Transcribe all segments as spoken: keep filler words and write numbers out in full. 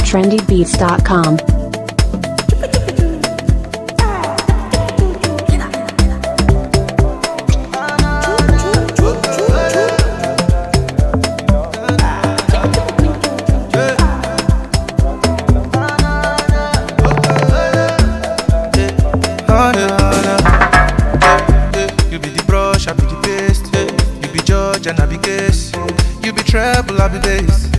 trendy beats dot com. And I be case, you be treble, I be bass.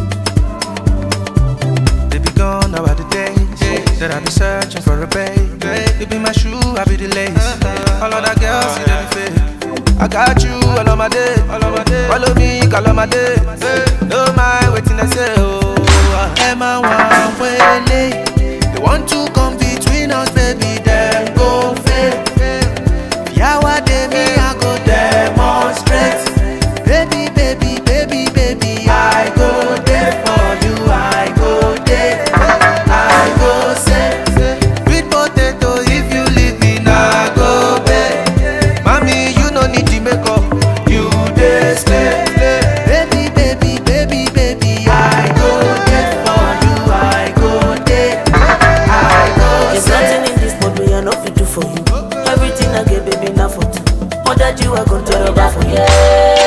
They be gone now are the days that I be searching for a babe. You be my shoe, I be the lace. All of that girls, see them fake. I got you all of my day, all of my day. Follow me, all of my day. No mind waiting, I say, oh, am I one way late? They want to come between us, baby, then go fail. Yeah, what they me, I go demonstrate. Baby, baby, baby, baby, I go there for you, I go there, I go say, sweet potato, if you leave me, I go bed. Mommy, you no need to make up, you dey stay. Baby, baby, baby, baby, I go there for you, I go there, I go say. There's nothing in this world me I no fit do for you. Everything I get, baby, now for two. More that you are gonna turn over for you.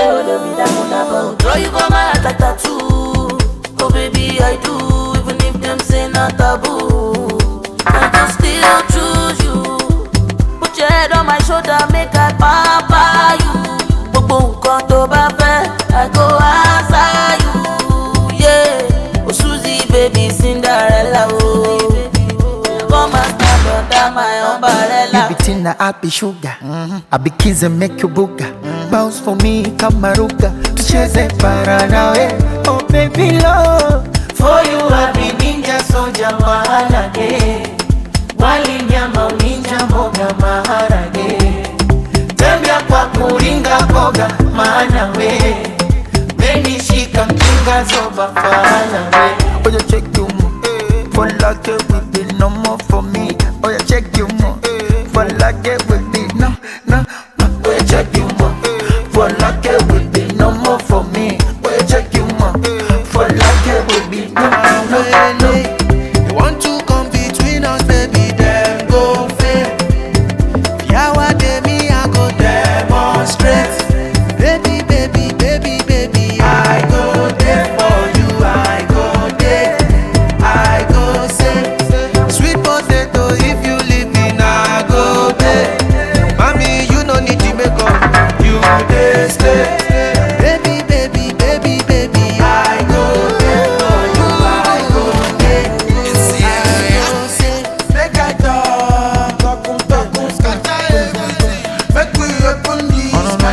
Draw you for my heart like tattoo. Oh baby, I do. Even if them say not taboo, I can still choose you. Put your head on my shoulder, make I pamper you. Boom, come to baby, I go answer you. Yeah, oh Susie, baby, Cinderella. Oh, come and stand under my umbrella. You be tina, I be sugar. Mm-hmm. I be kiss and make you booga. Mm-hmm. Bounce for me, kamaruga. Tucheze paranawe. Oh baby love, for you I be ninja soja maharage. Wali nyama uninja mboga maharage. Tembea kwa kuringa boga maana we. Meni shika mkinga zoba fana we. Oh you check you mo, for like it will be no more for me. Oh you check you mo, for like it will be no, no, no. Oh you check you mo, for like it will be no more for me. Oh you check you mo, for like it will be no, no, no. They want to come between us, baby, then go fail. Yeah, what they me, I go demonstrate. Baby, baby, baby, baby, I go there for you, I go there, I go say, sweet potato, if you leave me, now go there. Mommy, you no need to make up, you dey stay. Baby, baby, baby, baby, I go there for you, I go there, I go say, make I talk, talk, talk, talk, scatter everything, make we open the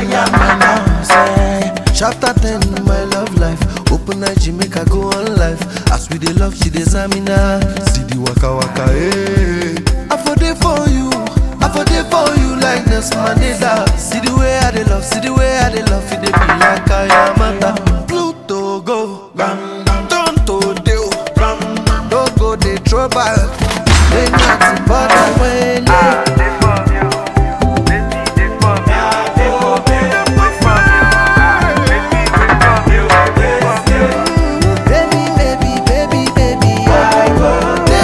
sky. Chapter ten, my love life. Open night, she make her go on life. As we dey love, she dey zamina. See the waka waka, eh. I for dey for you, I for dey for you like Nelson Mandela. See the way I dey love, see the way I dey love. It dey be like I am a Pluto go, Toronto deal, don't go dey trouble. They nothing but I win.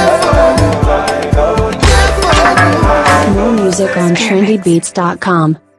More music on trendy beats dot com.